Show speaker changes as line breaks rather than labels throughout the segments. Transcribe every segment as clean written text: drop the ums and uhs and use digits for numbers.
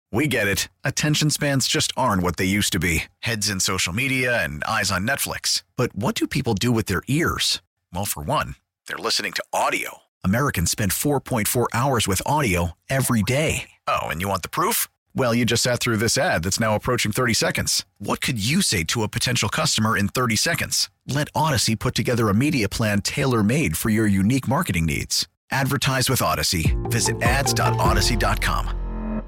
We get it. Attention spans just aren't what they used to be. Heads in social media and eyes on Netflix. But what do people do with their ears? Well, for one, they're listening to audio. Americans spend 4.4 hours with audio every day. Oh, and you want the proof? Well, you just sat through this ad that's now approaching 30 seconds. What could you say to a potential customer in 30 seconds? Let Odyssey put together a media plan tailor-made for your unique marketing needs. Advertise with Odyssey. Visit ads.odyssey.com.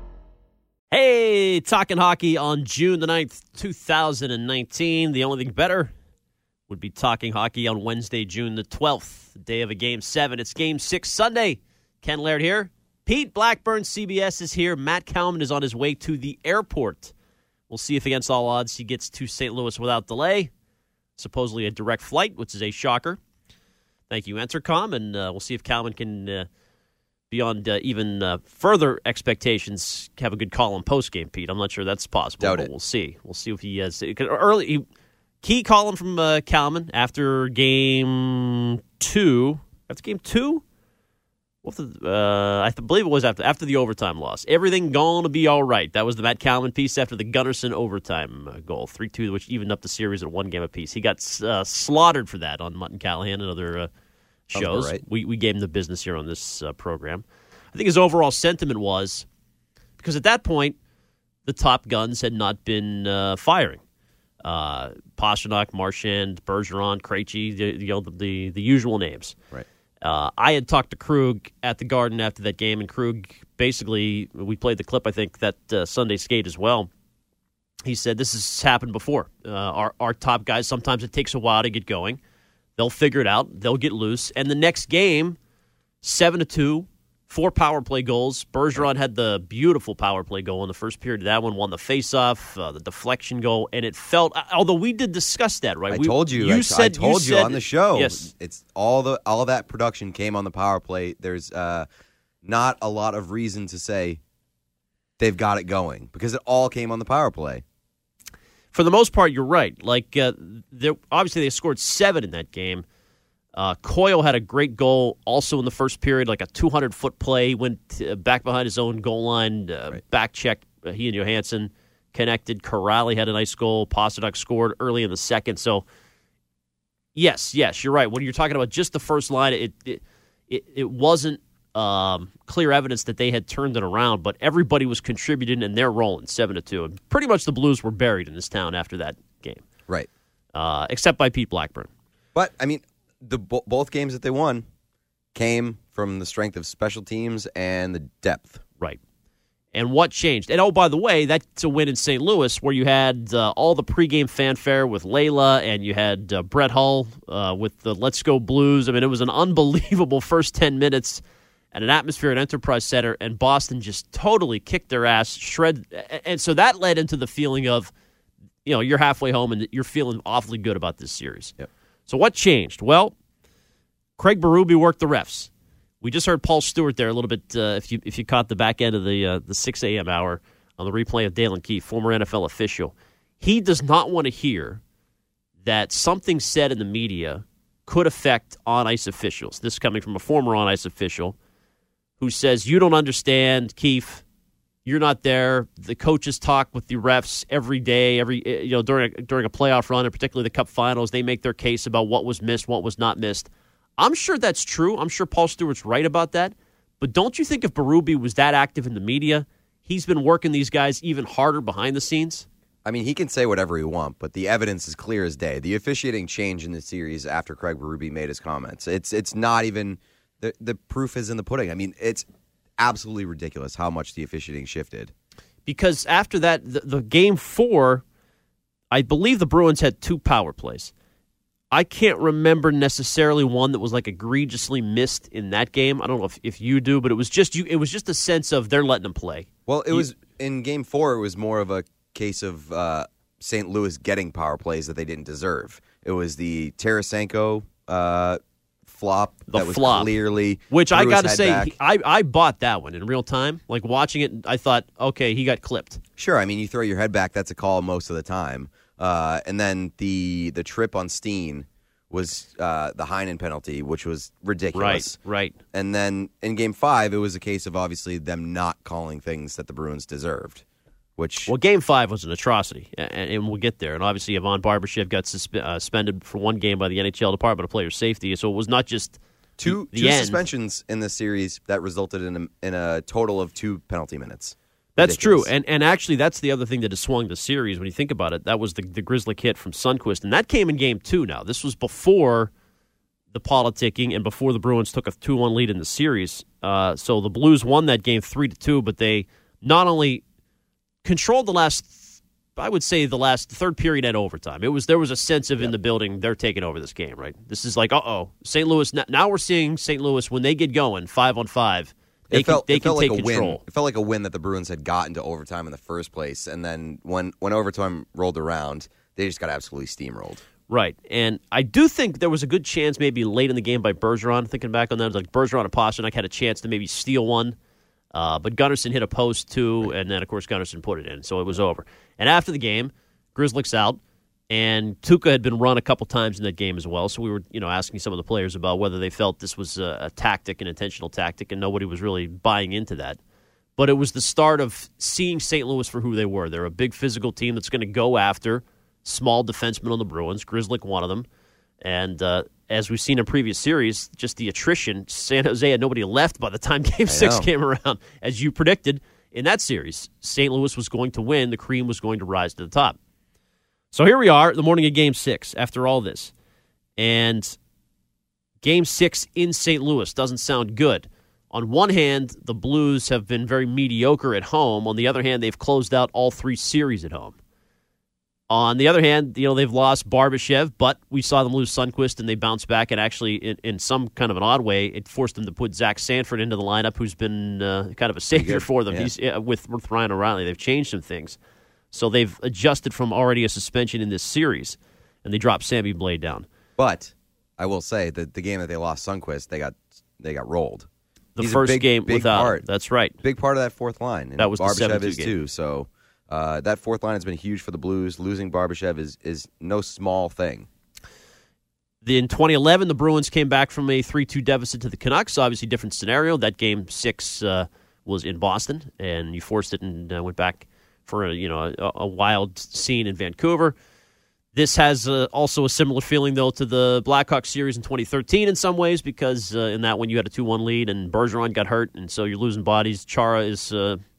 Hey, talking hockey on June the 9th, 2019. The only thing better would be talking hockey on Wednesday, June the 12th, the day of a Game 7. It's Game 6 Sunday. Ken Laird here. Pete Blackburn, CBS, is here. Matt Kalman is on his way to the airport. We'll see if against all odds he gets to St. Louis without delay. Supposedly a direct flight, which is a shocker. Thank you, Entercom, and we'll see if Kalman can... beyond even further expectations, have a good call on postgame, Pete. I'm not sure that's possible,
Doubt
but
it.
We'll see. We'll see if he has key column from Kalman after game 2. After game 2, I believe it was after the overtime loss. Everything going to be all right. That was the Matt Kalman piece after the Gunnarsson overtime goal, 3-2, which evened up the series at one game apiece. He got slaughtered for that on Mutt and Callahan and other shows.
Right.
We gave him the business here on this program. I think his overall sentiment was, because at that point, the top guns had not been firing. Pastrnak, Marchand, Bergeron, Krejci, the usual names.
Right.
I had talked to Krug at the Garden after that game, and Krug basically, we played the clip, I think, that Sunday skate as well. He said, this has happened before. Our top guys, sometimes it takes a while to get going. They'll figure it out. They'll get loose. And the next game, 7-2, 4 power play goals. Bergeron had the beautiful power play goal in the first period. That one won the faceoff, the deflection goal, and it felt. Although we did discuss that, right?
I told you. I told you on the show.
Yes,
it's all that production came on the power play. There's not a lot of reason to say they've got it going because it all came on the power play.
For the most part, you're right. Like, obviously, they scored 7 in that game. Coyle had a great goal also in the first period, like a 200-foot play. Went back behind his own goal line, back checked. He and Johansson connected. Corrali had a nice goal. Pastrnak scored early in the second. So, yes, you're right. When you're talking about just the first line, it wasn't clear evidence that they had turned it around, but everybody was contributing and they're rolling 7-2. And pretty much the Blues were buried in this town after that game.
Right.
Except by Pete Blackburn.
But, I mean, both games that they won came from the strength of special teams and the depth.
Right. And what changed? And, oh, by the way, that's a win in St. Louis where you had all the pregame fanfare with Layla and you had Brett Hull with the Let's Go Blues. I mean, it was an unbelievable first 10 minutes and an atmosphere at Enterprise Center, and Boston just totally kicked their ass, and so that led into the feeling of, you're halfway home and you're feeling awfully good about this series.
Yep.
So what changed? Well, Craig Berube worked the refs. We just heard Paul Stewart there a little bit, if you caught the back end of the 6 a.m. hour on the replay of Dalen Keefe, former NFL official. He does not want to hear that something said in the media could affect on-ice officials. This coming from a former on-ice official who says, you don't understand, Keefe. You're not there. The coaches talk with the refs every day, during a playoff run, and particularly the Cup Finals. They make their case about what was missed, what was not missed. I'm sure that's true. I'm sure Paul Stewart's right about that. But don't you think if Berube was that active in the media, he's been working these guys even harder behind the scenes?
I mean, he can say whatever he wants, but the evidence is clear as day. The officiating changed in the series after Craig Berube made his comments. It's not even... The proof is in the pudding. I mean, it's absolutely ridiculous how much the officiating shifted.
Because after that, the Game 4, I believe the Bruins had 2 power plays. I can't remember necessarily one that was like egregiously missed in that game. I don't know if you do, but it was just a sense of they're letting them play.
Well, it was in Game 4. It was more of a case of St. Louis getting power plays that they didn't deserve. It was the Tarasenko flop that was clearly,
which I got to say, I bought that one in real time. Like watching it, I thought, okay, he got clipped.
Sure, I mean, you throw your head back, that's a call most of the time. And then the trip on Steen was the Heinen penalty, which was ridiculous.
Right.
And then in Game 5, it was a case of obviously them not calling things that the Bruins deserved. Well,
Game 5 was an atrocity, and we'll get there. And obviously, Yvonne Barbashev got suspended for one game by the NHL Department of Player Safety, so it was not just
two
end.
suspensions in this series that resulted in a total of 2 penalty minutes.
That's
Ridiculous.
true, and actually, that's the other thing that has swung the series when you think about it. That was the Grizzly hit from Sundqvist, and that came in Game 2 now. This was before the politicking and before the Bruins took a 2-1 lead in the series. So the Blues won that game 3-2, but they not only controlled the third period at overtime. There was a sense of in the building, they're taking over this game, right? This is like, St. Louis. Now we're seeing St. Louis, when they get going 5-on-5, they can take control.
Win. It felt like a win that the Bruins had gotten to overtime in the first place, and then when overtime rolled around, they just got absolutely steamrolled.
Right, and I do think there was a good chance maybe late in the game by Bergeron, thinking back on that, it was like Bergeron and Pastrnak had a chance to maybe steal one. But Gunnarsson hit a post too, and then, of course, Gunnarsson put it in, so it was over. And after the game, Grzelcyk's out, and Tuukka had been run a couple times in that game as well, so we were asking some of the players about whether they felt this was a tactic, an intentional tactic, and nobody was really buying into that. But it was the start of seeing St. Louis for who they were. They're a big physical team that's going to go after small defensemen on the Bruins. Grzelcyk one of them. And as we've seen in previous series, just the attrition. San Jose had nobody left by the time Game 6 came around. As you predicted in that series, St. Louis was going to win. The cream was going to rise to the top. So here we are, the morning of Game 6, after all this. And Game 6 in St. Louis doesn't sound good. On one hand, the Blues have been very mediocre at home. On the other hand, they've closed out all 3 series at home. On the other hand, they've lost Barbashev, but we saw them lose Sundqvist, and they bounced back, and actually, in some kind of an odd way, it forced them to put Zach Sanford into the lineup, who's been kind of a savior for them.
Yeah.
He's with Ryan O'Reilly. They've changed some things. So they've adjusted from already a suspension in this series, and they dropped Sammy Blade down.
But I will say that the game that they lost Sundqvist, they got rolled.
He's first game
big
without
part.
That's right.
Big part of that fourth line. And
that was the
Barbashev
7-2
is
game.
too. So that fourth line has been huge for the Blues. Losing Barbashev is no small thing.
In 2011, the Bruins came back from a 3-2 deficit to the Canucks. Obviously, different scenario. That Game 6 was in Boston, and you forced it and went back for a wild scene in Vancouver. This has also a similar feeling, though, to the Blackhawks series in 2013 in some ways, because in that one you had a 2-1 lead, and Bergeron got hurt, and so you're losing bodies. Chara is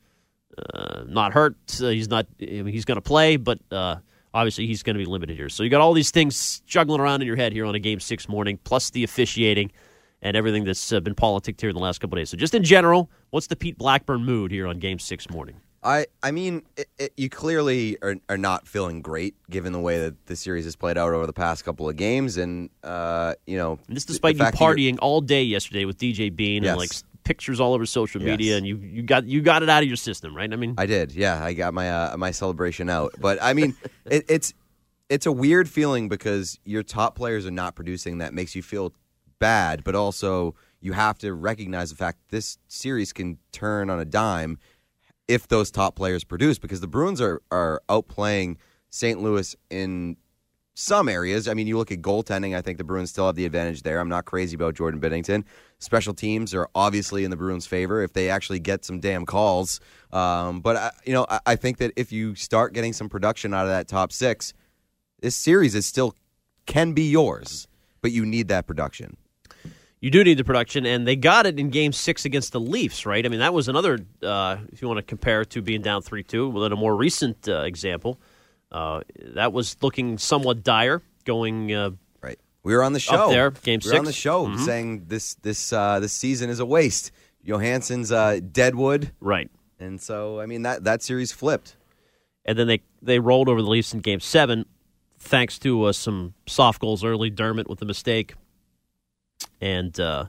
not hurt. He's going to play, but obviously he's going to be limited here. So you got all these things juggling around in your head here on a Game 6 morning, plus the officiating and everything that's been politicked here in the last couple of days. So just in general, what's the Pete Blackburn mood here on Game 6 morning?
I mean, you clearly are not feeling great given the way that the series has played out over the past couple of games, and
And this despite you partying all day yesterday with DJ Bean and like pictures all over social media, and you got it out of your system, right? I mean,
I did, yeah. I got my celebration out, but I mean, it's a weird feeling because your top players are not producing. That makes you feel bad, but also you have to recognize the fact this series can turn on a dime if those top players produce, because the Bruins are outplaying St. Louis in some areas. I mean, you look at goaltending, I think the Bruins still have the advantage there. I'm not crazy about Jordan Binnington. Special teams are obviously in the Bruins' favor if they actually get some damn calls. But I think that if you start getting some production out of that top 6, this series can be yours, but you need that production.
You do need the production, and they got it in Game 6 against the Leafs, right? I mean, that was another, if you want to compare it to being down 3-2, well, in a more recent example, that was looking somewhat dire going
right. We were on the show.
Up there, Game 6.
We were on the show saying this season is a waste. Johansson's deadwood.
Right.
And so, I mean, that series flipped.
And then they rolled over the Leafs in Game 7, thanks to some soft goals early, Dermott with the mistake. And, the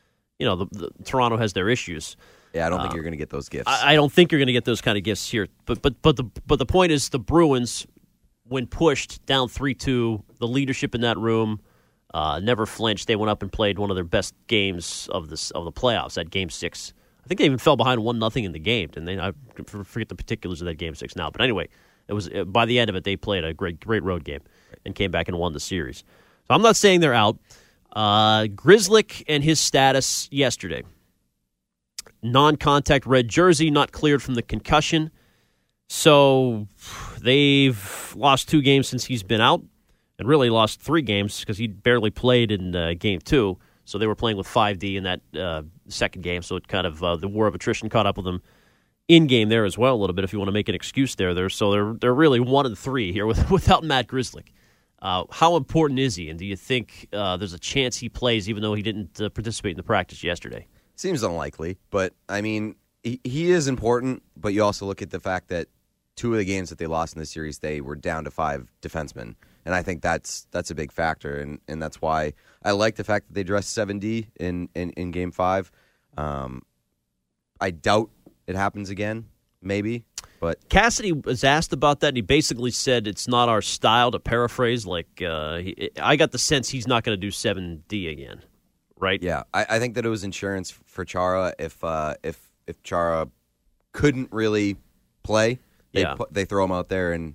Toronto has their issues.
Yeah, I don't think you're going to get those gifts.
I don't think you're going to get those kind of gifts here. But the point is, the Bruins, when pushed down 3-2, the leadership in that room never flinched. They went up and played one of their best games of the playoffs at Game 6. I think they even fell behind 1-0 in the game, and I forget the particulars of that Game 6 now. But anyway, it was by the end of it, they played a great road game and came back and won the series. I'm not saying they're out. Grzelcyk and his status yesterday. Non-contact red jersey, not cleared from the concussion. So they've lost 2 games since he's been out, and really lost 3 games because he barely played in Game 2. So they were playing with 5D in that second game, so it kind of the war of attrition caught up with them in game there as well a little bit. If you want to make an excuse there, so they're really 1-3 here without Matt Grzelcyk. How important is he, and do you think there's a chance he plays even though he didn't participate in the practice yesterday?
Seems unlikely, but I mean, he is important. But you also look at the fact that 2 of the games that they lost in this series, they were down to 5 defensemen. And I think that's a big factor, and that's why I like the fact that they dressed 7D in Game 5. I doubt it happens again, maybe. But
Cassidy was asked about that, and he basically said it's not our style, to paraphrase. I got the sense he's not going to do 7D again, right?
Yeah, I think that it was insurance for Chara if Chara couldn't really play. They throw him out there, and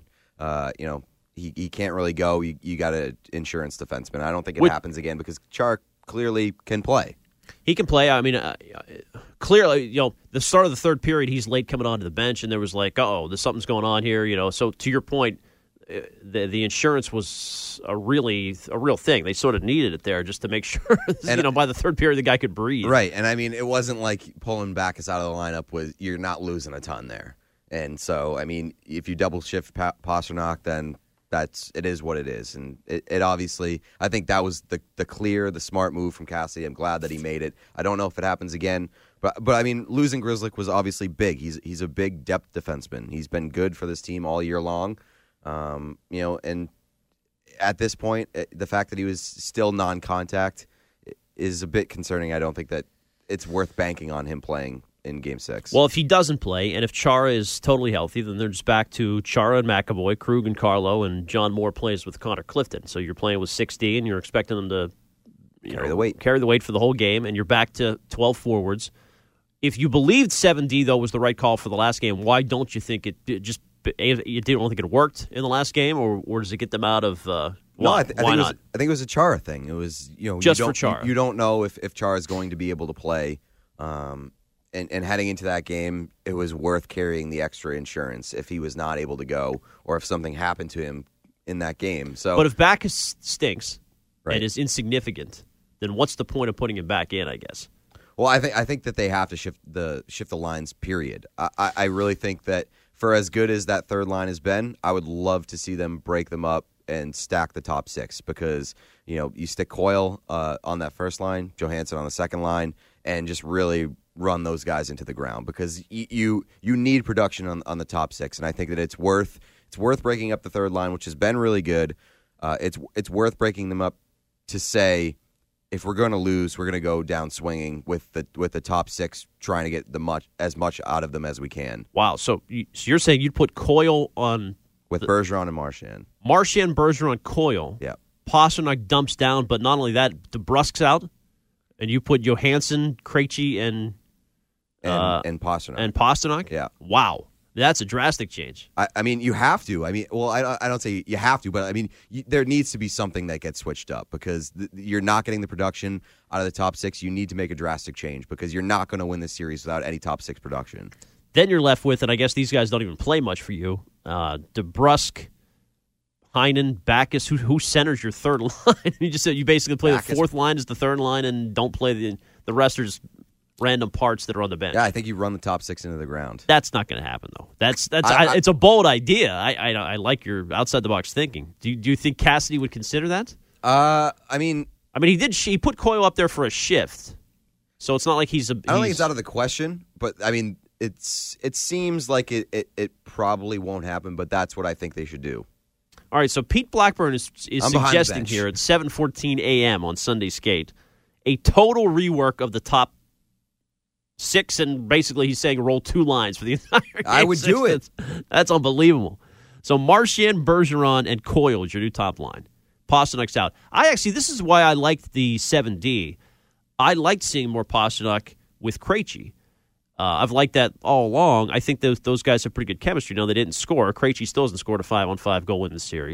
he can't really go. You got an insurance defenseman. I don't think it happens again because Chara clearly can play.
He can play. I mean, clearly, the start of the third period, he's late coming onto the bench, and there was there's something's going on here. So to your point, the insurance was a real thing. They sort of needed it there just to make sure, by the third period, the guy could breathe.
Right, and I mean, it wasn't like pulling Backes out of the lineup you're not losing a ton there. And so, I mean, if you double shift Pastrnak, then it is what it is. And it obviously, I think that was the smart move from Cassidy. I'm glad that he made it. I don't know if it happens again, but I mean, losing Grzelcyk was obviously big. He's a big depth defenseman. He's been good for this team all year long. And at this point, the fact that he was still non-contact is a bit concerning. I don't think that it's worth banking on him playing in Game 6.
Well, if he doesn't play, and if Chara is totally healthy, then they're just back to Chara and McAvoy, Krug and Carlo, and John Moore plays with Connor Clifton. So you're playing with 6D, and you're expecting them to
carry the weight
for the whole game, and you're back to 12 forwards. If you believed 7D, though, was the right call for the last game, why don't you think it just – you didn't think it worked in the last game, or does it get them out of
why not? I think it was a Chara thing. It was
just for Chara.
You don't know if Chara is going to be able to play. And heading into that game, it was worth carrying the extra insurance if he was not able to go or if something happened to him in that game. So,
but if Backes stinks and is insignificant, then what's the point of putting him back in, I guess?
Well, I think that they have to shift the lines, period. I really think that for as good as that third line has been, I would love to see them break them up and stack the top 6 because, you stick Coyle on that first line, Johansson on the second line, and just really run those guys into the ground because you need production on the top 6, and I think that it's worth breaking up the third line, which has been really good. It's worth breaking them up to say if we're going to lose, we're going to go down swinging with the top 6, trying to get as much out of them as we can.
Wow, so you're saying you'd put Coyle on
with Bergeron and Marchand,
Bergeron, Coyle.
Yeah,
Pastrnak dumps down, but not only that, DeBrusk's out, and you put Johansson, Krejci, and
Pastrnak.
And Pastrnak?
Yeah.
Wow. That's a drastic change.
I mean, you have to. I mean, well, I don't say you have to, but I mean, there needs to be something that gets switched up because you're not getting the production out of the top 6. You need to make a drastic change because you're not going to win this series without any top 6 production.
Then you're left with, and I guess these guys don't even play much for you, DeBrusk, Heinen, Backes. Who centers your third line? You just said you basically play the fourth line as the third line and don't play the rest are just random parts that are on the bench.
Yeah, I think you run the top 6 into the ground.
That's not going to happen, though. It's a bold idea. I like your outside the box thinking. Do you think Cassidy would consider that?
I mean,
he put Coyle up there for a shift, so it's not like I don't
think it's out of the question. But I mean, it seems like it probably won't happen. But that's what I think they should do.
All right, so Pete Blackburn is suggesting here at 7:14 a.m. on Sunday Skate a total rework of the top 6, and basically he's saying roll 2 lines for the entire game.
I would do it.
That's unbelievable. So Marchand, Bergeron, and Coyle is your new top line. Pasternak's out. This is why I liked the 7D. I liked seeing more Pastrnak with Krejci. I've liked that all along. I think those guys have pretty good chemistry. Now, they didn't score. Krejci still hasn't scored a 5-on-5 goal in the series.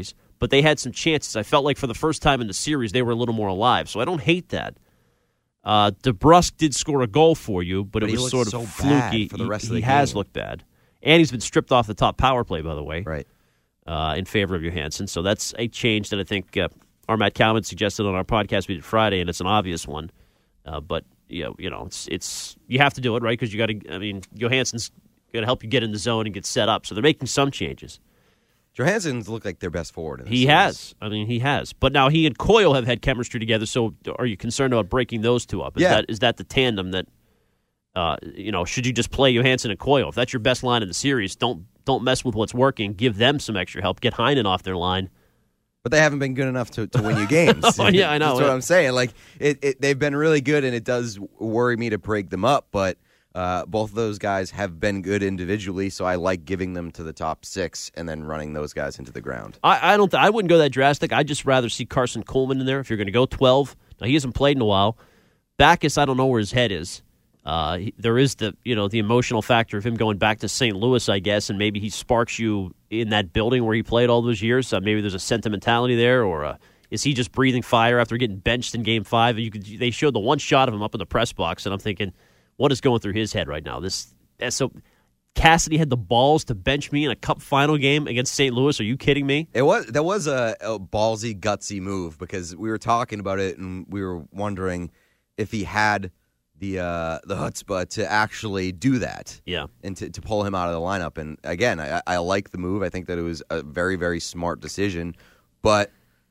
but they had some chances. I felt like for the first time in the series, they were a little more alive. So I don't hate that. DeBrusque did score a goal for you, but it was sort of
so
fluky.
for the rest of the
he
game.
has looked bad. And he's been stripped off the top power play, by the way,
Right.
in favor of Johansson. So that's a change that I think our Matt Kalman suggested on our podcast we did Friday, and it's an obvious one. But it's you have to do it, right? Because you got to. I mean, Johansson's going to help you get in the zone and get set up. So they're making some changes.
Johansson's looked like their best forward. In this
He
series.
has. I mean, he has. But now he and Coyle have had chemistry together. So are you concerned about breaking those two up? Is that the tandem that? Should you just play Johansson and Coyle? If that's your best line in the series, don't mess with what's working. Give them some extra help. Get Heinen off their line.
But they haven't been good enough to win you games.
Oh, yeah, I know.
That's what I'm saying. Like they've been really good, and it does worry me to break them up. But both of those guys have been good individually, so I like giving them to the top 6 and then running those guys into the ground.
I wouldn't go that drastic. I'd just rather see Carson Kuhlman in there if you're going to go 12. Now he hasn't played in a while. Backus, I don't know where his head is. There is the emotional factor of him going back to St. Louis, I guess, and maybe he sparks you in that building where he played all those years. Maybe there's a sentimentality there, or is he just breathing fire after getting benched in Game 5? They showed the one shot of him up in the press box, and I'm thinking, what is going through his head right now? So Cassidy had the balls to bench me in a Cup final game against St. Louis. Are you kidding me?
That was a ballsy, gutsy move because we were talking about it and we were wondering if he had the chutzpah to actually do that.
Yeah.
And to pull him out of the lineup. And again, I like the move. I think that it was a very, very smart decision. But,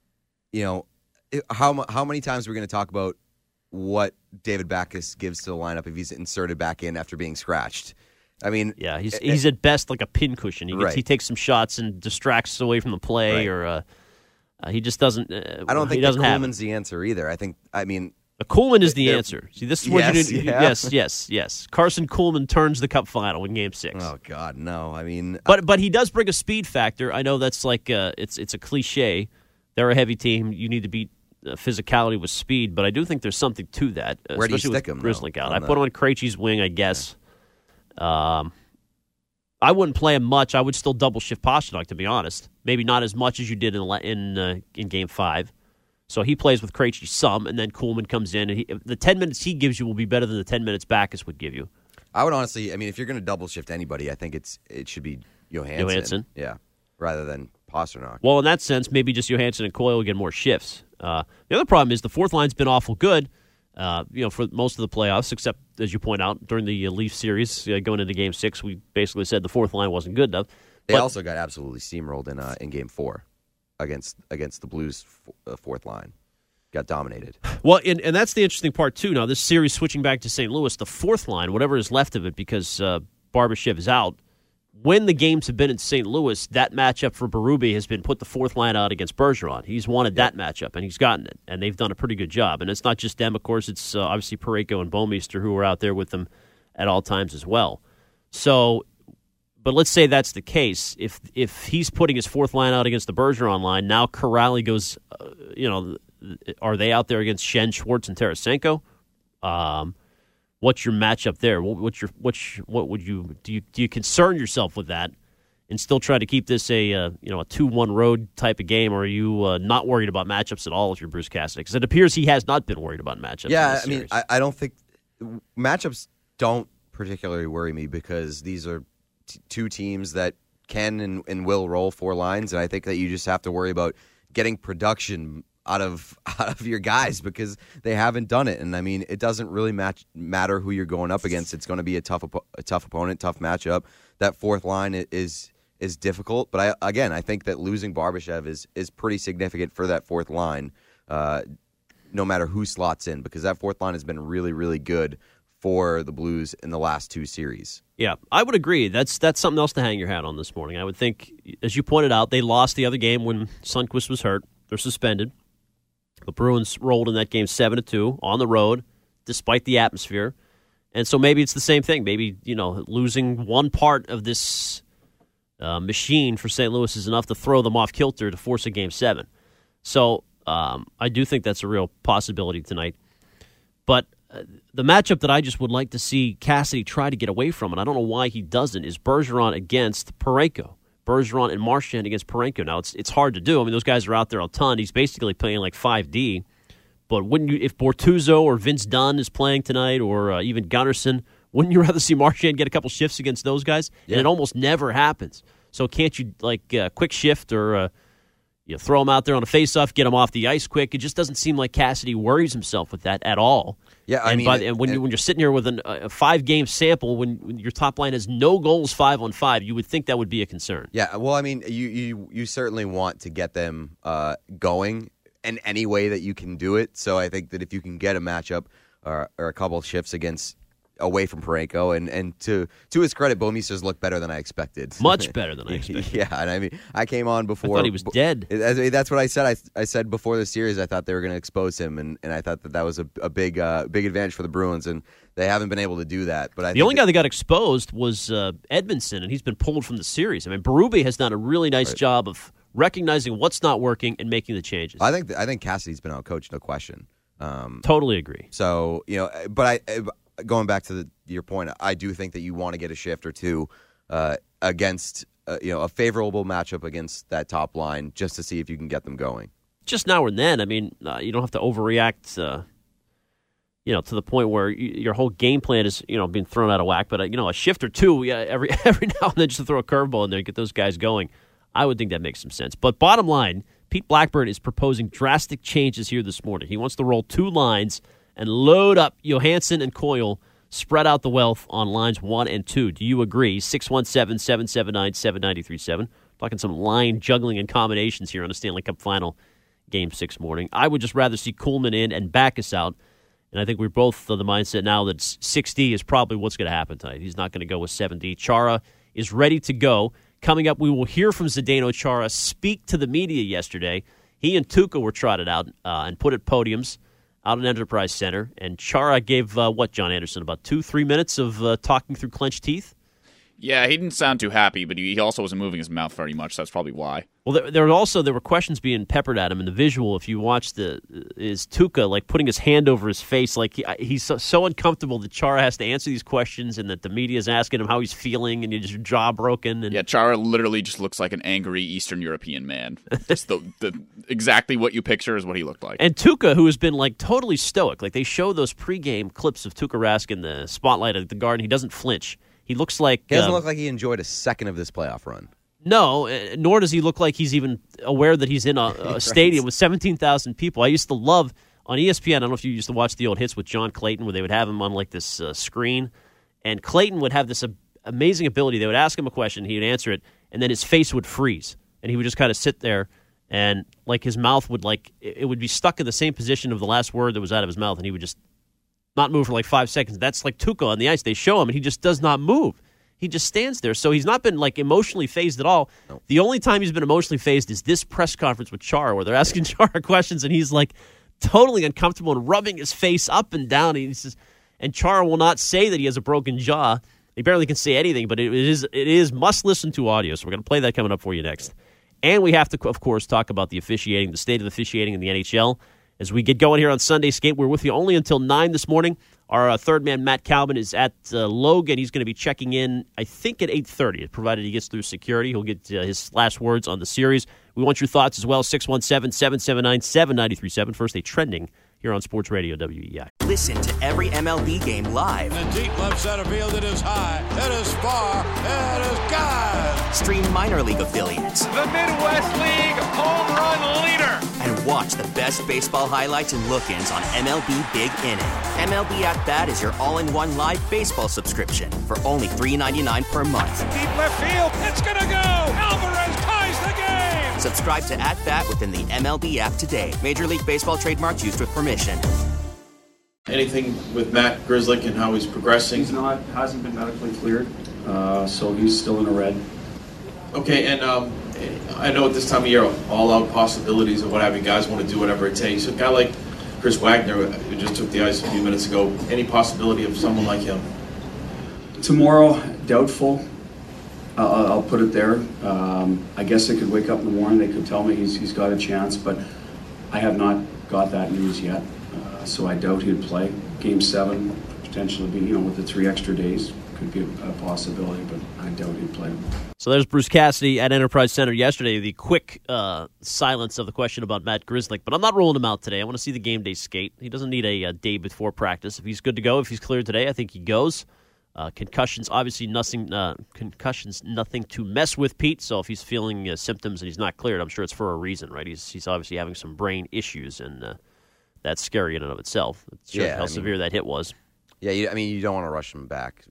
how many times are we going to talk about what David Backus gives to the lineup if he's inserted back in after being scratched? I mean,
yeah, he's at best like a pincushion. He takes some shots and distracts away from the play, or he just doesn't.
I don't think Kuhlman's the answer either.
Kuhlman is the answer. See, this is what you do.
Yes.
Yes. Carson Kuhlman turns the Cup final in Game 6.
Oh God, no! I mean,
but he does bring a speed factor. I know that's like it's a cliche. They're a heavy team. You need to beat physicality with speed, but I do think there's something to that.
Where do you stick him?
I put him on Krejci's wing, I guess. I wouldn't play him much. I would still double shift Pastrnak, to be honest. Maybe not as much as you did in Game 5. So he plays with Krejci some, and then Kuhlman comes in, and the 10 minutes he gives you will be better than the 10 minutes Backus would give you.
I would honestly, if you're going to double shift anybody, I think it should be Johansson. Yeah, rather than Pastrnak.
Well, in that sense, maybe just Johansson and Coyle will get more shifts. The other problem is the fourth line's been awful good, for most of the playoffs, except, as you point out, during the Leaf series, going into Game 6, we basically said the fourth line wasn't good enough.
They also got absolutely steamrolled in Game 4 against the Blues' fourth line. Got dominated.
Well, and that's the interesting part, too. Now, this series switching back to St. Louis, the fourth line, whatever is left of it, because Barbashev is out, when the games have been in St. Louis, that matchup for Berube has been put the fourth line out against Bergeron. He's wanted that matchup, and he's gotten it, and they've done a pretty good job. And it's not just them, of course. It's obviously Parayko and Bouwmeester who are out there with them at all times as well. So, but let's say that's the case. If he's putting his fourth line out against the Bergeron line, now Kuraly goes, are they out there against Schenn, Schwartz, and Tarasenko? What's your matchup there? What would you do? You concern yourself with that and still try to keep this a 2-1 road type of game, or are you not worried about matchups at all if you're Bruce Cassidy? Because it appears he has not been worried about matchups.
Yeah, I don't think matchups don't particularly worry me because these are two teams that can and will roll four lines, and I think that you just have to worry about getting production out of your guys because they haven't done it. And it doesn't really matter who you're going up against. It's going to be a tough opponent, tough matchup. That fourth line is difficult, but I think that losing Barbashev is pretty significant for that fourth line, no matter who slots in, because that fourth line has been really, really good for the Blues in the last two series. Yeah,
I would agree. That's something else to hang your hat on this morning. I would think, as you pointed out, they lost the other game when Sundqvist was hurt. They're suspended. The Bruins rolled in that game 7-2 on the road, despite the atmosphere. And so maybe it's the same thing. Maybe, losing one part of this machine for St. Louis is enough to throw them off kilter to force a Game 7. So I do think that's a real possibility tonight. But the matchup that I just would like to see Cassidy try to get away from, and I don't know why he doesn't, is Bergeron against Parayko. Bergeron and Marchand against Parayko. Now, it's hard to do. I mean, those guys are out there a ton. He's basically playing like 5D. But wouldn't you, if Bortuzzo or Vince Dunn is playing tonight, or even Gunnarsson, wouldn't you rather see Marchand get a couple shifts against those guys? Yeah. And it almost never happens. So can't you, quick shift or throw him out there on a face-off, get him off the ice quick? It just doesn't seem like Cassidy worries himself with that at all.
Yeah,
when you're sitting here with a 5-game sample, when your top line has no goals 5-on-5, you would think that would be a concern.
Yeah, well, I mean, you certainly want to get them going in any way that you can do it. So I think that if you can get a matchup or a couple of shifts away from Parayko, and to his credit, Bouwmeester's looked better than I expected.
Much better than I expected.
Yeah, and I mean, I came on before.
I thought he was dead.
That's what I said. I said before the series, I thought they were going to expose him, and I thought that was a big advantage for the Bruins, and they haven't been able to do that. But
the only guy that got exposed was Edmondson, and he's been pulled from the series. I mean, Berube has done a really nice job of recognizing what's not working and making the changes.
I think Cassidy's been outcoached, no question.
Totally agree.
So, but going back to your point, I do think that you want to get a shift or two against a favorable matchup against that top line, just to see if you can get them going.
Just now and then. I mean, you don't have to overreact. To the point where your whole game plan is being thrown out of whack. But a shift or two, every now and then, just to throw a curveball in there and get those guys going. I would think that makes some sense. But bottom line, Pete Blackburn is proposing drastic changes here this morning. He wants to roll 2 lines and load up Johansson and Coyle, spread out the wealth on lines 1 and 2. Do you agree? 617-779-7937. Talking some line juggling and combinations here on a Stanley Cup Final Game 6 morning. I would just rather see Kuhlman in and Backes out. And I think we're both of the mindset now that 6D is probably what's going to happen tonight. He's not going to go with 7D. Chara is ready to go. Coming up, we will hear from Zdeno Chara speak to the media yesterday. He and Tuukka were trotted out and put at podiums out at Enterprise Center. And Chara gave, John Anderson, about 2-3 minutes of talking through clenched teeth?
Yeah, he didn't sound too happy, but he also wasn't moving his mouth very much, so that's probably why.
Well, there were questions being peppered at him, and the visual, if you watch is Tuukka putting his hand over his face, he's so uncomfortable that Chara has to answer these questions, and that the media is asking him how he's feeling, and your jaw broken. And...
Yeah, Chara literally just looks like an angry Eastern European man. Just the exactly what you picture is what he looked like.
And Tuukka, who has been totally stoic, they show those pregame clips of Tuukka Rask in the spotlight at the Garden, he doesn't flinch. He looks like...
He doesn't look like he enjoyed a second of this playoff run.
No, nor does he look like he's even aware that he's in a stadium with 17,000 people. I used to love, on ESPN, I don't know if you used to watch the old hits with John Clayton, where they would have him on this screen, and Clayton would have this amazing ability. They would ask him a question, he would answer it, and then his face would freeze, and he would just kind of sit there, and his mouth would it would be stuck in the same position of the last word that was out of his mouth, and he would just not move for 5 seconds. That's like Tuukka on the ice. They show him, and he just does not move. He just stands there. So he's not been emotionally phased at all. No. The only time he's been emotionally phased is this press conference with Chara, where they're asking Chara questions, and he's totally uncomfortable and rubbing his face up and down. And Chara will not say that he has a broken jaw. He barely can say anything, but it is must listen to audio. So we're going to play that coming up for you next. And we have to, of course, talk about the officiating, the state of the officiating in the NHL. As we get going here on Sunday Skate, we're with you only until 9 this morning. Our third man, Matt Calvin, is at Logan. He's going to be checking in, I think, at 8:30, provided he gets through security. He'll get his last words on the series. We want your thoughts as well, 617-779-7937. First, a trending here on Sports Radio WEI.
Listen to every MLB game live.
In the deep left center field, it is high, it is far, it is gone.
Stream minor league affiliates.
The Midwest League home run leader.
And watch the best baseball highlights and look-ins on MLB Big Inning. MLB At Bat is your all-in-one live baseball subscription for only $3.99 per month.
Deep left field, it's gonna go. Alvarez ties the game.
Subscribe to At Bat within the MLB app today. Major League Baseball trademarks used with permission.
Anything with Matt Grzelcyk and how he's progressing?
Hasn't been medically cleared, so he's still in the red.
Okay, and I know at this time of year, all-out possibilities of what have you, guys want to do whatever it takes. A guy like Chris Wagner, who just took the ice a few minutes ago, any possibility of someone like him?
Tomorrow, doubtful. I'll put it there. I guess I could wake up in the morning, they could tell me he's got a chance, but I have not got that news yet. So I doubt he'd play. Game 7, potentially be, with the 3 extra days, could be a possibility, but I doubt he'd play.
So there's Bruce Cassidy at Enterprise Center yesterday. The quick silence of the question about Matt Grzelcyk, but I'm not rolling him out today. I want to see the game day skate. He doesn't need a day before practice. If he's good to go, if he's cleared today, I think he goes. Concussions, obviously nothing to mess with, Pete. So if he's feeling symptoms and he's not cleared, I'm sure it's for a reason, right? He's obviously having some brain issues, and that's scary in and of itself. It shows how severe that hit was.
Yeah, you don't want to rush him back.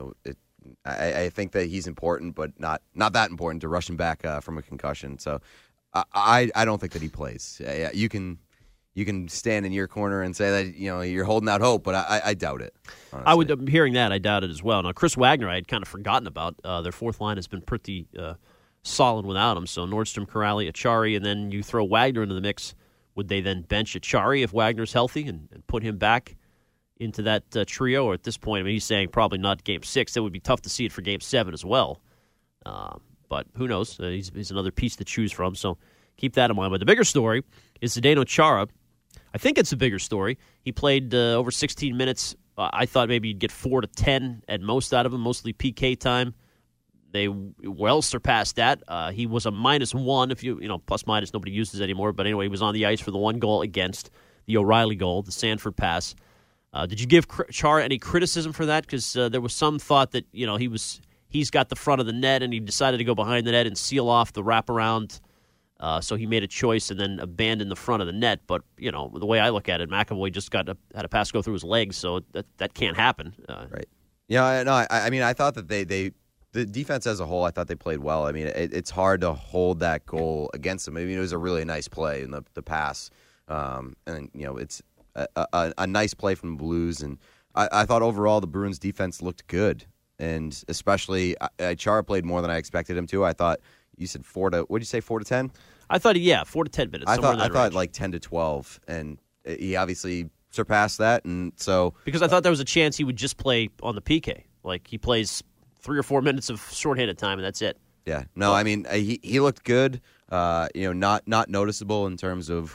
I think that he's important, but not that important to rush him back from a concussion. So I don't think that he plays. Yeah, you can stand in your corner and say that you're holding out hope, but I doubt it. Honestly.
I'm hearing that. I doubt it as well. Now, Chris Wagner, I had kind of forgotten about. Their fourth line has been pretty solid without him. So Nordstrom, Kuraly, Acciari, and then you throw Wagner into the mix. Would they then bench Acciari if Wagner's healthy and put him back into that trio? Or at this point, he's saying probably not Game 6. It would be tough to see it for Game 7 as well. But who knows? He's another piece to choose from, so keep that in mind. But the bigger story is Zdeno Chara. I think it's a bigger story. He played over 16 minutes. I thought maybe you'd get 4 to 10 at most out of him, mostly PK time. They well surpassed that. He was a -1, if you plus minus nobody uses anymore. But anyway, he was on the ice for the one goal against the O'Reilly goal, the Sanford pass. Did you give Chara any criticism for that? Because there was some thought that he's got the front of the net and he decided to go behind the net and seal off the wraparound. So he made a choice and then abandoned the front of the net. But the way I look at it, McAvoy just had a pass go through his legs, so that can't happen.
Right. Yeah. No. I thought that the defense as a whole, I thought they played well. It's hard to hold that goal against them. It was a really nice play in the pass, and it's a nice play from the Blues. And I thought overall the Bruins defense looked good, and especially Chara played more than I expected him to. I thought you said 4 to 10.
I thought 4 to 10 minutes.
I thought like 10 to 12, and he obviously surpassed that. And so
because I thought there was a chance he would just play on the PK, like he plays 3 or 4 minutes of shorthanded time, and that's it.
Yeah. No, he looked good. Not noticeable in terms of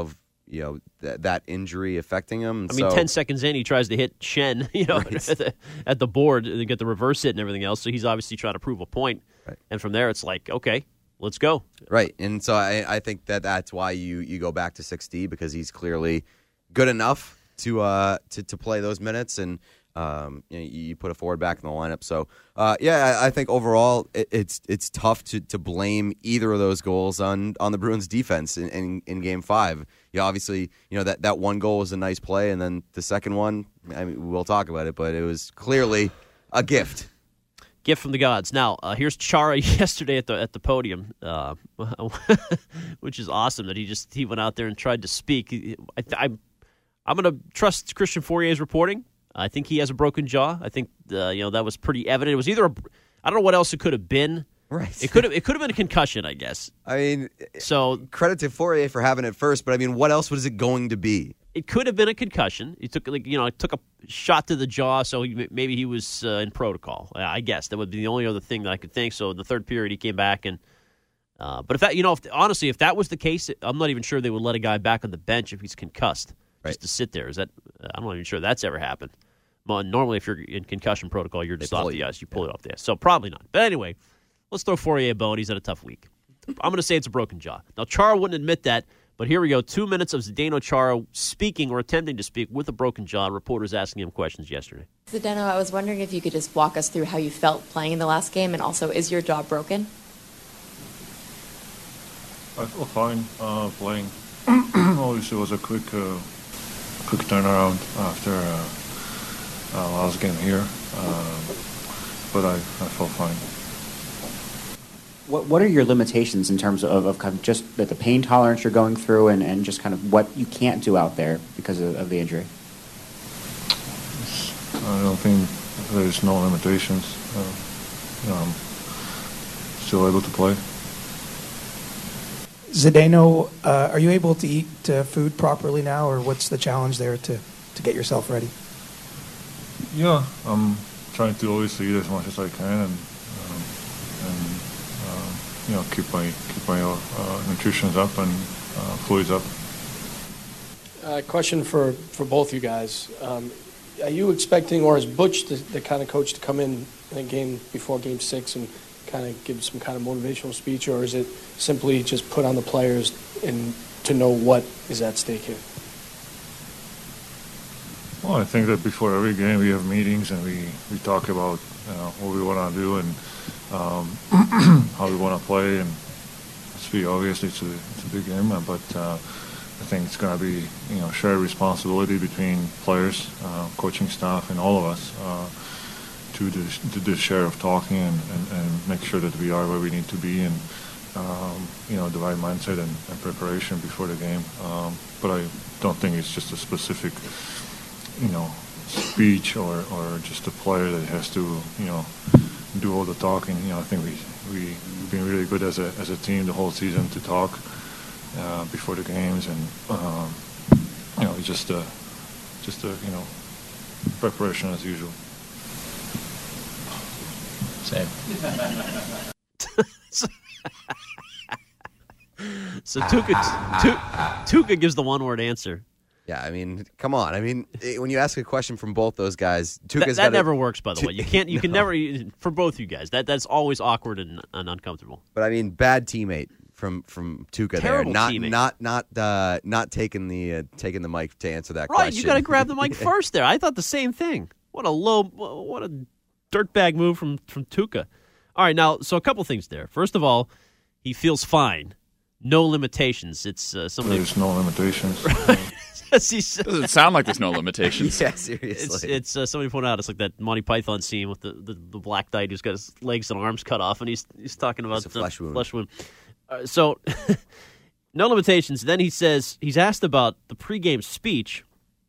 that injury affecting him.
10 seconds in, he tries to hit Shen, right. at the board and get the reverse hit and everything else. So he's obviously trying to prove a point.
Right.
And from there, it's like, okay, let's go.
Right. And so I think that's why you go back to 6D, because he's clearly good enough to play those minutes, and you put a forward back in the lineup. So I think overall it's tough to blame either of those goals on the Bruins defense in Game 5. Obviously that one goal was a nice play, and then the second one, we'll talk about it, but it was clearly a gift.
Gift from the gods. Now, here's Chara yesterday at the podium, which is awesome that he went out there and tried to speak. I'm going to trust Christian Fourier's reporting. I think he has a broken jaw. I think that was pretty evident. It was either I don't know what else it could have been.
Right.
It could have been a concussion, I guess. So
credit to Fourier for having it first, but what else was it going to be?
It could have been a concussion. He took a shot to the jaw, so maybe he was in protocol. I guess that would be the only other thing that I could think. So in the third period, he came back and. But if that was the case, I'm not even sure they would let a guy back on the bench if he's concussed just to sit there. I'm not even sure that's ever happened. Well, normally, if you're in concussion protocol, you're just off the ice. You pull it off the ice. So probably not. But anyway, let's throw Fourier a bone. He's had a tough week. I'm going to say it's a broken jaw. Now, Chara wouldn't admit that, but here we go. 2 minutes of Zdeno Chara speaking or attempting to speak with a broken jaw. Reporters asking him questions yesterday.
Zdeno, I was wondering if you could just walk us through how you felt playing in the last game, and also, is your jaw broken?
I feel fine playing. Obviously, it was a quick turnaround after last game here, but I felt fine.
What are your limitations in terms of kind of just the pain tolerance you're going through, and just kind of what you can't do out there because of the injury?
I don't think there's no limitations. I'm still able to play.
Zdeno, are you able to eat food properly now, or what's the challenge there to get yourself ready?
Yeah, I'm trying to always eat as much as I can, and keep my nutrition up and fluids up.
Question for both you guys. Are you expecting, or is Butch the kind of coach to come in a game before Game 6 and kind of give some kind of motivational speech, or is it simply just put on the players and to know what is at stake here?
Well, I think that before every game we have meetings and we talk about what we want to do and how we want to play. And let's be obvious, it's a big game, but I think it's going to be shared responsibility between players, coaching staff, and all of us to do this share of talking and make sure that we are where we need to be and the right mindset and preparation before the game. But I don't think it's just a specific speech or just a player that has to do all the talking. I think we've been really good as a team the whole season to talk before the games, and it's just a preparation as usual.
Same. So Tuukka gives the one-word answer.
Yeah, I mean, come on. I mean, when you ask a question from both those guys, Tuukka's
that never works, by the way. You can never, for both you guys. That's always awkward and uncomfortable.
But I mean, bad teammate from Tuukka
Terrible
there.
teammate.
Not taking the mic to answer that
right,
question.
You got to grab the mic first there. I thought the same thing. What a dirtbag move from Tuukka. All right, now, so a couple things there. First of all, he feels fine. No limitations. It's somebody.
There's no limitations.
Doesn't sound like there's no limitations.
Yeah, seriously.
It's somebody pointed out. It's like that Monty Python scene with the black knight who's got his legs and arms cut off, and he's talking about
a flesh wound.
Flesh wound. So no limitations. Then he says he's asked about the pregame speech.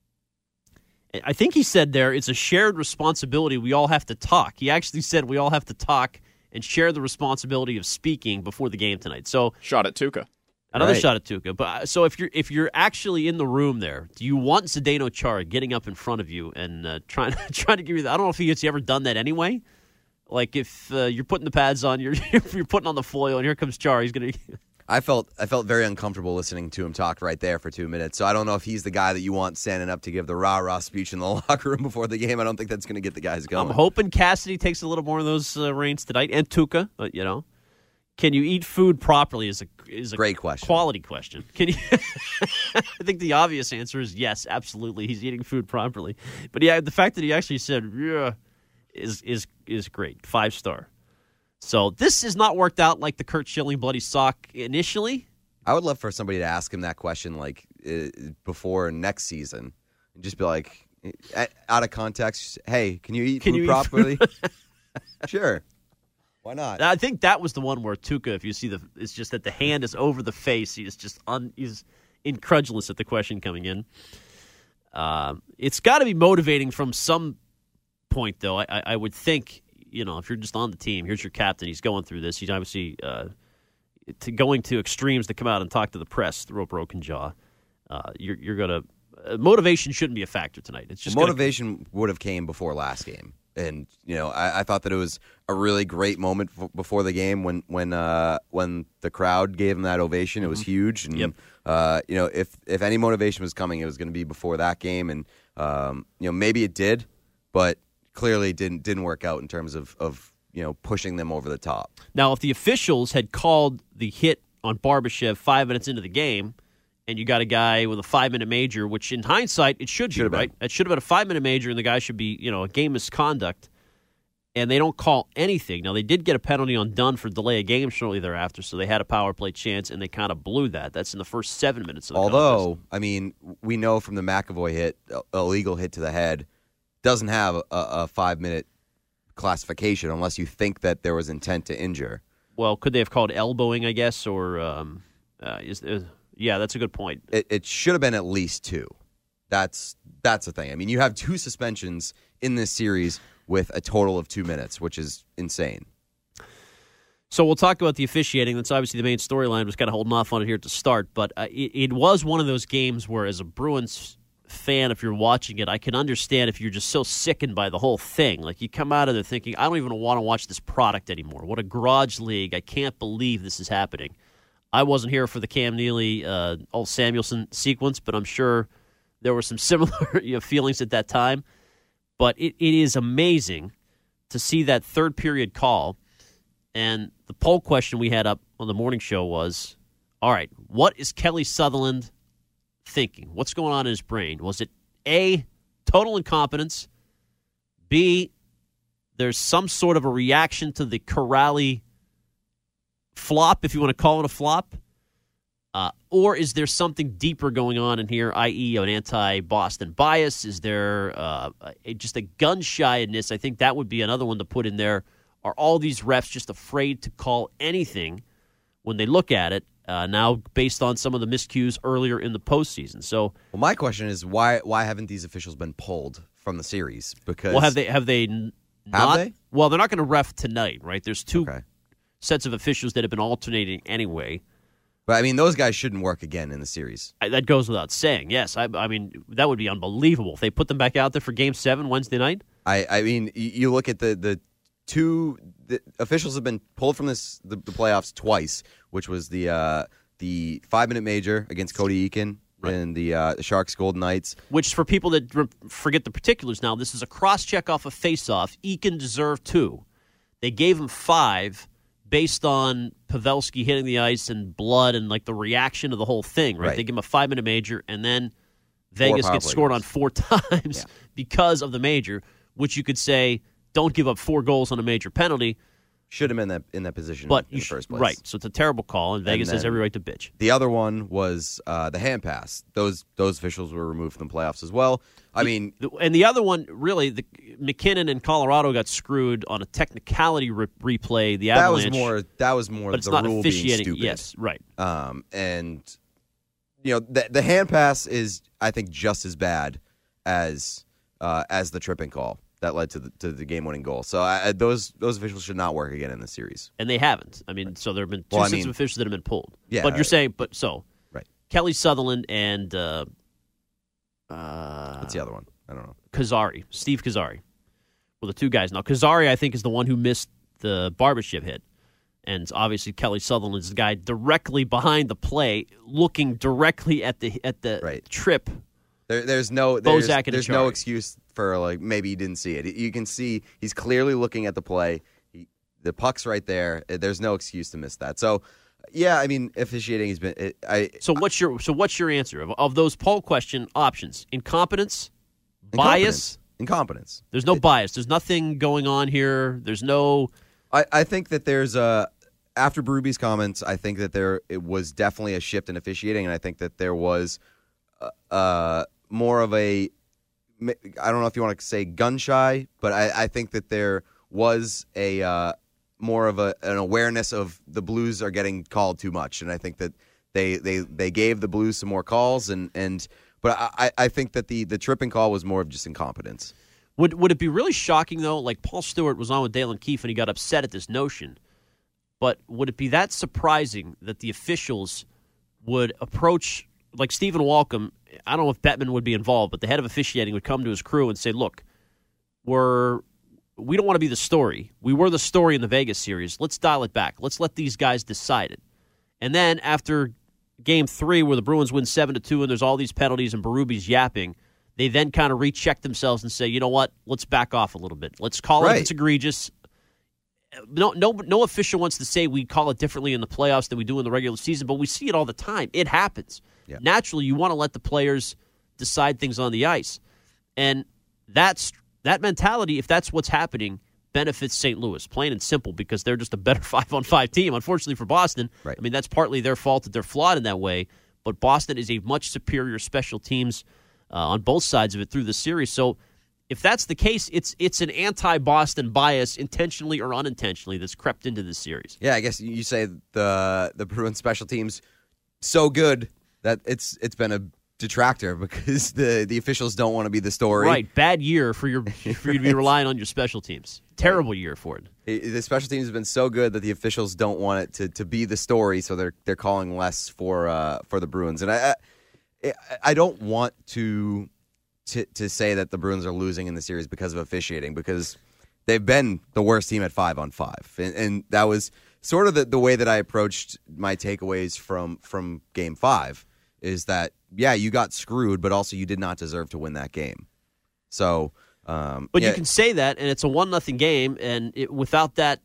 I think he said there it's a shared responsibility. We all have to talk. He actually said we all have to talk and share the responsibility of speaking before the game tonight. So
shot at Tuukka.
Another
Right.
shot at Tuukka. But so if you're actually in the room there, do you want Zdeno Chara getting up in front of you and trying to give you that? I don't know if he's ever done that anyway. Like if you're putting the pads on, you're putting on the foil, and here comes Chara. He's gonna.
I felt very uncomfortable listening to him talk right there for 2 minutes. So I don't know if he's the guy that you want standing up to give the rah-rah speech in the locker room before the game. I don't think that's going to get the guys going.
I'm hoping Cassidy takes a little more of those reins tonight, and Tuukka. But can you eat food properly? Is a
great question.
Quality question. Can you? I think the obvious answer is yes, absolutely. He's eating food properly. But yeah, the fact that he actually said yeah is great. 5-star. So this has not worked out like the Curt Schilling bloody sock initially.
I would love for somebody to ask him that question before next season and just be like, out of context, hey, can you eat food properly? Sure. Why not?
I think that was the one where Tuukka, if you see it's just that the hand is over the face. He is just he's incredulous at the question coming in. It's got to be motivating from some point, though. I would think, if you're just on the team, here's your captain. He's going through this. He's obviously going to extremes to come out and talk to the press through a broken jaw. You're going to motivation shouldn't be a factor tonight. It's just
motivation would have came before last game. And I thought that it was a really great moment before the game when the crowd gave him that ovation. It was huge. And if any motivation was coming, it was going to be before that game. And maybe it did, but clearly didn't work out in terms of pushing them over the top.
Now, if the officials had called the hit on Barbashev 5 minutes into the game, and you got a guy with a 5-minute major, which in hindsight, it should be, right? It should have been a 5-minute major, and the guy should be, a game misconduct. And they don't call anything. Now, they did get a penalty on Dunn for delay of game shortly thereafter, so they had a power play chance, and they kind of blew that. That's in the first 7 minutes of the contest.
I mean, we know from the McAvoy hit, illegal hit to the head, doesn't have a 5-minute classification unless you think that there was intent to injure.
Well, could they have called elbowing, I guess, or yeah, that's a good point.
It should have been at least 2. That's the thing. I mean, you have 2 suspensions in this series with a total of 2 minutes, which is insane.
So we'll talk about the officiating. That's obviously the main storyline. Was kind of holding off on it here to start, but it was one of those games where, as a Bruins fan, if you're watching it, I can understand if you're just so sickened by the whole thing. Like, you come out of there thinking, I don't even want to watch this product anymore. What a garage league. I can't believe this is happening. I wasn't here for the Cam Neely, Samuelson sequence, but I'm sure there were some similar feelings at that time. But it is amazing to see that third period call. And the poll question we had up on the morning show was, all right, what is Kelly Sutherland thinking? What's going on in his brain? Was it A, total incompetence, B, there's some sort of a reaction to the Corrali flop, if you want to call it a flop, or is there something deeper going on in here, i.e. an anti-Boston bias? Is there just a gun-shyedness? I think that would be another one to put in there. Are all these refs just afraid to call anything when they look at it, now based on some of the miscues earlier in the postseason? So,
well, my question is, why haven't these officials been pulled from the series? Because
have they not? Well, they're not going to ref tonight, right? There's two sets of officials that have been alternating anyway.
But, I mean, those guys shouldn't work again in the series.
That goes without saying, yes. I mean, that would be unbelievable if they put them back out there for Game 7 Wednesday night.
I mean, you look at the officials have been pulled from the playoffs twice, which was the 5-minute major against Cody Eakin and the Sharks Golden Knights.
Which, for people that forget the particulars now, this is a cross-check off a face-off. Eakin deserved 2. They gave him 5 based on Pavelski hitting the ice and blood and like the reaction of the whole thing, right? They give him a 5-minute major, and then Vegas gets scored on 4 times because of the major, which you could say, don't give up 4 goals on a major penalty.
Should have been in that position in the first place.
Right, so it's a terrible call, and Vegas has every right to bitch.
The other one was the hand pass. Those officials were removed from the playoffs as well.
And the other one, really, McKinnon and Colorado got screwed on a technicality replay. The Avalanche.
That was more
but it's
the
not
rule
officiating.
being stupid.
Yes, right.
And the hand pass is, I think, just as bad as the tripping call that led to the game-winning goal. So those officials should not work again in the series.
And they haven't. I mean, so there have been two sets of officials that have been pulled.
Yeah,
but you're saying,
right.
Kelly Sutherland and
what's the other one? I don't know.
Steve Kazari. Well, the two guys. Now, Kazari, I think, is the one who missed the Barbashev hit. And obviously Kelly Sutherland is the guy directly behind the play, looking directly at the trip.
There's no excuse for maybe he didn't see it. You can see he's clearly looking at the play. The puck's right there. There's no excuse to miss that. So, yeah, I mean, officiating has been.
So what's your answer of those poll question options? Incompetence, bias,
incompetence.
There's no bias. There's nothing going on here. There's no.
I think that there's after Berube's comments, I think that it was definitely a shift in officiating, and I think that there was more of a, I don't know if you want to say gun shy, but I think that there was a more of an awareness of the Blues are getting called too much, and I think that they gave the Blues some more calls, but I think that the tripping call was more of just incompetence.
Would it be really shocking, though, like Paul Stewart was on with Dale and Keefe and he got upset at this notion, but would it be that surprising that the officials would approach, like Stephen Walcom, I don't know if Bettman would be involved, but the head of officiating would come to his crew and say, look, we don't want to be the story. We were the story in the Vegas series. Let's dial it back. Let's let these guys decide it. And then after Game 3, where the Bruins win 7-2 and there's all these penalties and Berube's yapping, they then kind of recheck themselves and say, you know what, let's back off a little bit. Let's call it if it's egregious. No official wants to say we call it differently in the playoffs than we do in the regular season, but we see it all the time. It happens. Yeah. Naturally, you want to let the players decide things on the ice. And that mentality, if that's what's happening, benefits St. Louis, plain and simple, because they're just a better 5-on-5 team. Unfortunately for Boston, I mean, that's partly their fault that they're flawed in that way, but Boston is a much superior special teams on both sides of it through the series. So if that's the case, it's an anti-Boston bias, intentionally or unintentionally, that's crept into this series.
Yeah, I guess you say the Bruins special teams so good that it's been a detractor because the officials don't want to be the story.
Right, bad year for you to be relying on your special teams. Terrible year for it.
The special teams have been so good that the officials don't want it to be the story, so they're calling less for the Bruins. And I don't want to say that the Bruins are losing in the series because of officiating, because they've been the worst team at 5-on-5. And that was sort of the way that I approached my takeaways from Game 5, is that, yeah, you got screwed, but also you did not deserve to win that game. So
But you can say that, and it's a 1-0 game, and without that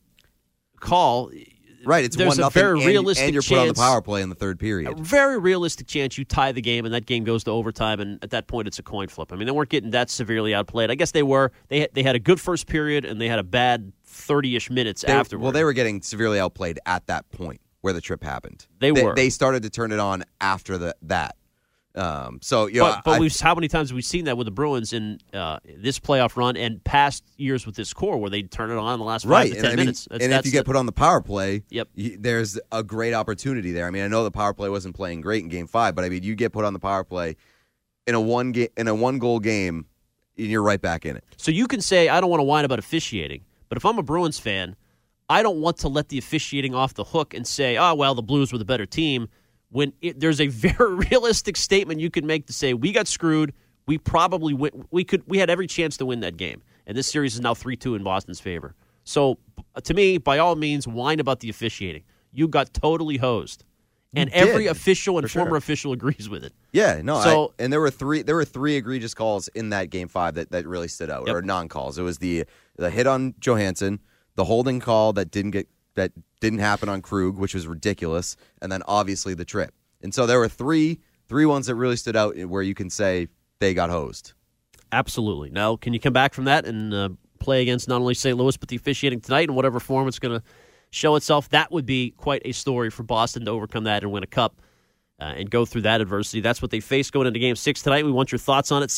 call,
right? It's 1-0,
a very realistic
and you're put on the power play in the third period.
A very realistic chance you tie the game, and that game goes to overtime, and at that point, it's a coin flip. I mean, they weren't getting that severely outplayed. I guess they were. They had a good first period, and they had a bad 30-ish minutes afterward.
Well, they were getting severely outplayed at that point where the trip happened.
They were.
They started to turn it on after that. But
how many times have we seen that with the Bruins in this playoff run and past years with this core where they turn it on in the last 5 to 10 minutes?
If you get put on the power play,
yep.
There's a great opportunity there. I mean, I know the power play wasn't playing great in Game 5, but I mean, you get put on the power play in a one-goal game, and you're right back in it.
So you can say, I don't want to whine about officiating, but if I'm a Bruins fan, I don't want to let the officiating off the hook and say, oh, well, the Blues were the better team. When there's a very realistic statement you can make to say, we got screwed, we probably we had every chance to win that game. And this series is now 3-2 in Boston's favor. So, to me, by all means, whine about the officiating. You got totally hosed. And every official and former official agrees with it.
Yeah, no. And there were three egregious calls in that Game 5 that really stood out, or non-calls. It was the hit on Johansson, the holding call that didn't happen on Krug, which was ridiculous, and then obviously the trip. And so there were three ones that really stood out where you can say they got hosed.
Absolutely. Now, can you come back from that and play against not only St. Louis but the officiating tonight in whatever form it's going to show itself? That would be quite a story for Boston to overcome that and win a cup and go through that adversity. That's what they face going into Game 6 tonight. We want your thoughts on it.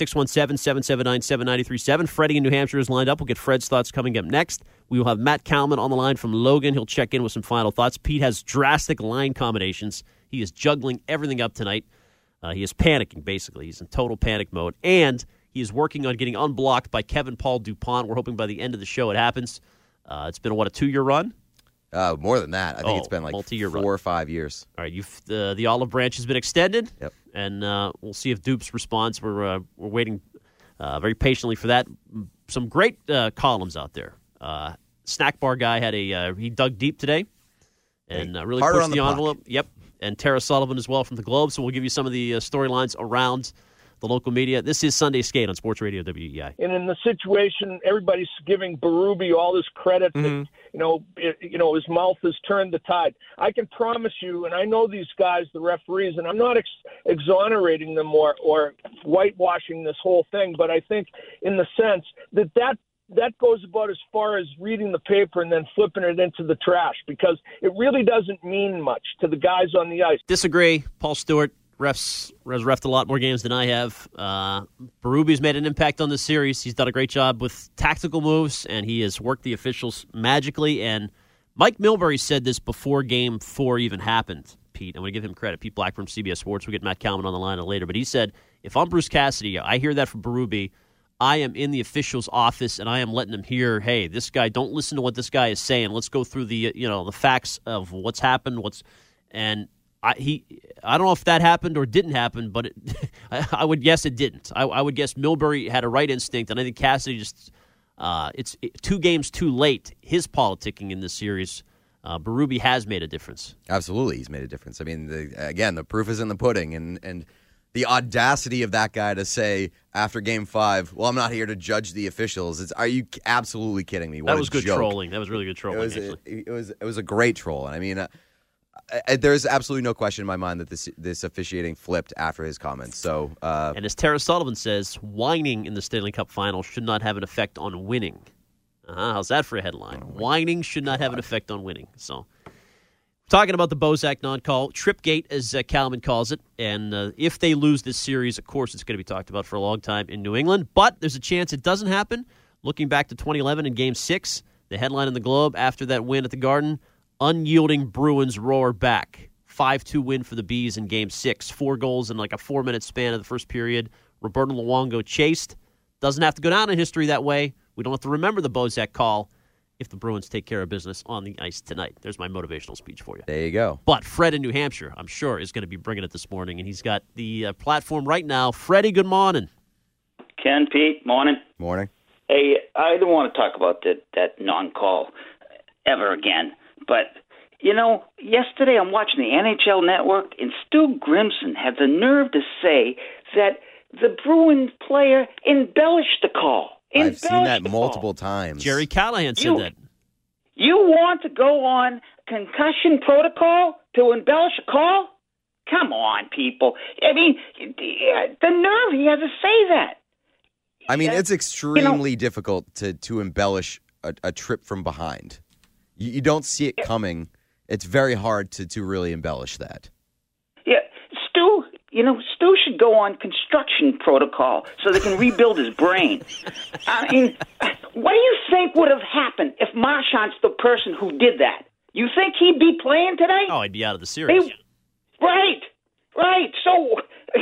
617-779-7937. Freddie in New Hampshire is lined up. We'll get Fred's thoughts coming up next. We will have Matt Kalman on the line from Logan. He'll check in with some final thoughts. Pete has drastic line combinations. He is juggling everything up tonight. He is panicking, basically. He's in total panic mode. And he is working on getting unblocked by Kevin Paul DuPont. We're hoping by the end of the show it happens. It's been, a 2-year run?
More than that. I think it's been like 4 or 5 years.
All right, the olive branch has been extended.
Yep.
And we'll see if Dupes responds. We're waiting very patiently for that. Some great columns out there. Snack Bar guy he dug deep today and really pushed the envelope. Yep. And Tara Sullivan as well from the Globe. So we'll give you some of the storylines around the local media. This is Sunday Skate on Sports Radio WEI.
And in the situation, everybody's giving Berube all this credit that, his mouth has turned the tide. I can promise you, and I know these guys, the referees, and I'm not exonerating them or whitewashing this whole thing, but I think in the sense that goes about as far as reading the paper and then flipping it into the trash, because it really doesn't mean much to the guys on the ice.
Disagree. Paul Stewart has reffed a lot more games than I have. Berube's made an impact on this series. He's done a great job with tactical moves, and he has worked the officials magically. And Mike Milbury said this before Game 4 even happened, Pete. I'm going to give him credit. Pete Black from CBS Sports. We'll get Matt Kalman on the line later. But he said, if I'm Bruce Cassidy, I hear that from Berube, I am in the official's office, and I am letting him hear, hey, this guy, don't listen to what this guy is saying. Let's go through the facts of what's happened, I don't know if that happened or didn't happen, but I would guess it didn't. I would guess Milbury had a right instinct, and I think Cassidy just it's 2 games too late. His politicking in this series, Berube has made a difference.
Absolutely, he's made a difference. I mean, the proof is in the pudding, and the audacity of that guy to say after Game 5, well, I'm not here to judge the officials. Are you absolutely kidding me?
That was good trolling. That was really good trolling,
It was a great troll, and I mean. There's absolutely no question in my mind that this officiating flipped after his comments. So,
and as Tara Sullivan says, whining in the Stanley Cup Final should not have an effect on winning. How's that for a headline? Whining should not have an effect on winning. So, talking about the Bozak non-call, Tripgate, as Kalman calls it, and if they lose this series, of course, it's going to be talked about for a long time in New England. But there's a chance it doesn't happen. Looking back to 2011 in Game 6, the headline in the Globe after that win at the Garden. Unyielding Bruins roar back. 5-2 win for the Bees in Game 6. 4 goals in like a 4-minute span of the first period. Roberto Luongo chased. Doesn't have to go down in history that way. We don't have to remember the Bozak call if the Bruins take care of business on the ice tonight. There's my motivational speech for you.
There you go.
But Fred in New Hampshire, I'm sure, is going to be bringing it this morning, and he's got the platform right now. Freddie, good morning.
Ken, Pete, morning.
Morning.
Hey, I don't want to talk about that non-call ever again. But, yesterday I'm watching the NHL Network, and Stu Grimson had the nerve to say that the Bruins player embellished the call.
I've seen that multiple times.
Jerry Callahan said that.
You want to go on concussion protocol to embellish a call? Come on, people. I mean, the nerve he has to say that.
I mean, it's extremely difficult to embellish a trip from behind. You don't see it coming. It's very hard to really embellish that.
Yeah, Stu should go on construction protocol so they can rebuild his brain. I mean, what do you think would have happened if Marchand's the person who did that? You think he'd be playing today?
Oh, he'd be out of the series.
Right. So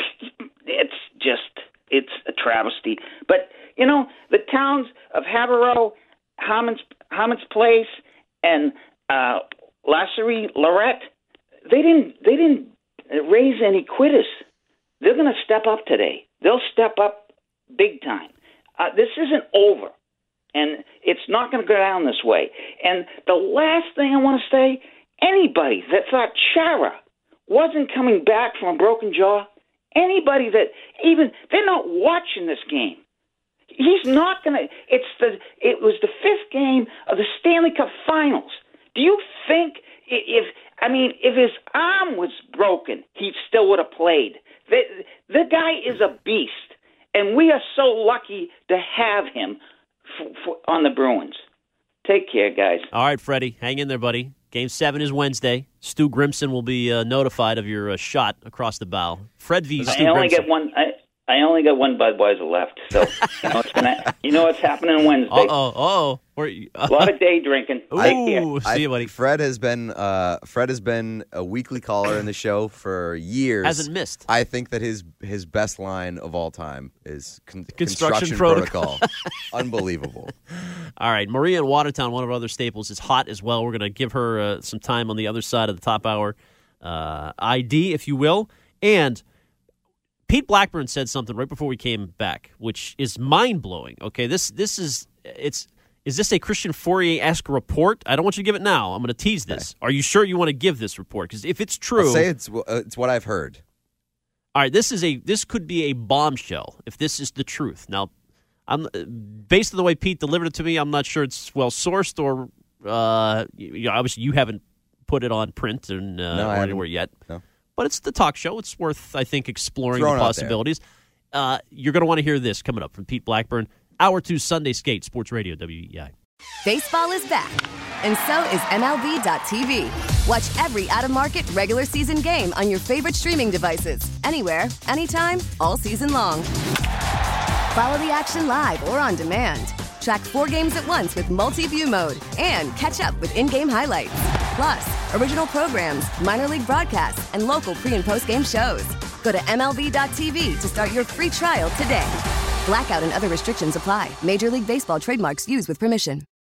it's a travesty. But, the towns of Haverhill, Harmon's Place, and Lasserie, Lorette, they didn't raise any quitters. They're going to step up today. They'll step up big time. This isn't over, and it's not going to go down this way. And the last thing I want to say, anybody that thought Chara wasn't coming back from a broken jaw, anybody that they're not watching this game. He's not going to. It was the fifth game of the Stanley Cup Finals. Do you think if his arm was broken, he still would have played? The guy is a beast, and we are so lucky to have him on the Bruins. Take care, guys.
All right, Freddie, hang in there, buddy. Game 7 is Wednesday. Stu Grimson will be notified of your shot across the bow. Fred v. Stu Grimson.
I only got one Budweiser left, so you know what's happening Wednesday.
A
lot of day drinking.
See you, buddy.
Fred has been a weekly caller in the show for years.
Hasn't missed.
I think that his best line of all time is
construction protocol.
Unbelievable.
All right, Maria in Watertown, one of our other staples, is hot as well. We're going to give her some time on the other side of the top hour ID, if you will, and Pete Blackburn said something right before we came back, which is mind-blowing. Okay, is this a Christian Fourier-esque report? I don't want you to give it now. I'm going to tease this. Okay. Are you sure you want to give this report? Because if it's true,
I'll say it's what I've heard.
All right, this could be a bombshell if this is the truth. Now, based on the way Pete delivered it to me, I'm not sure it's well sourced or obviously you haven't put it on print or anywhere yet.
No.
But it's the talk show. It's worth, I think, exploring the possibilities. You're going to want to hear this coming up from Pete Blackburn. Hour 2 Sunday Skate, Sports Radio, WEI.
Baseball is back, and so is MLB.tv. Watch every out-of-market regular season game on your favorite streaming devices, anywhere, anytime, all season long. Follow the action live or on demand. Track 4 games at once with multi-view mode and catch up with in-game highlights. Plus, original programs, minor league broadcasts, and local pre- and post-game shows. Go to MLB.tv to start your free trial today. Blackout and other restrictions apply. Major League Baseball trademarks used with permission.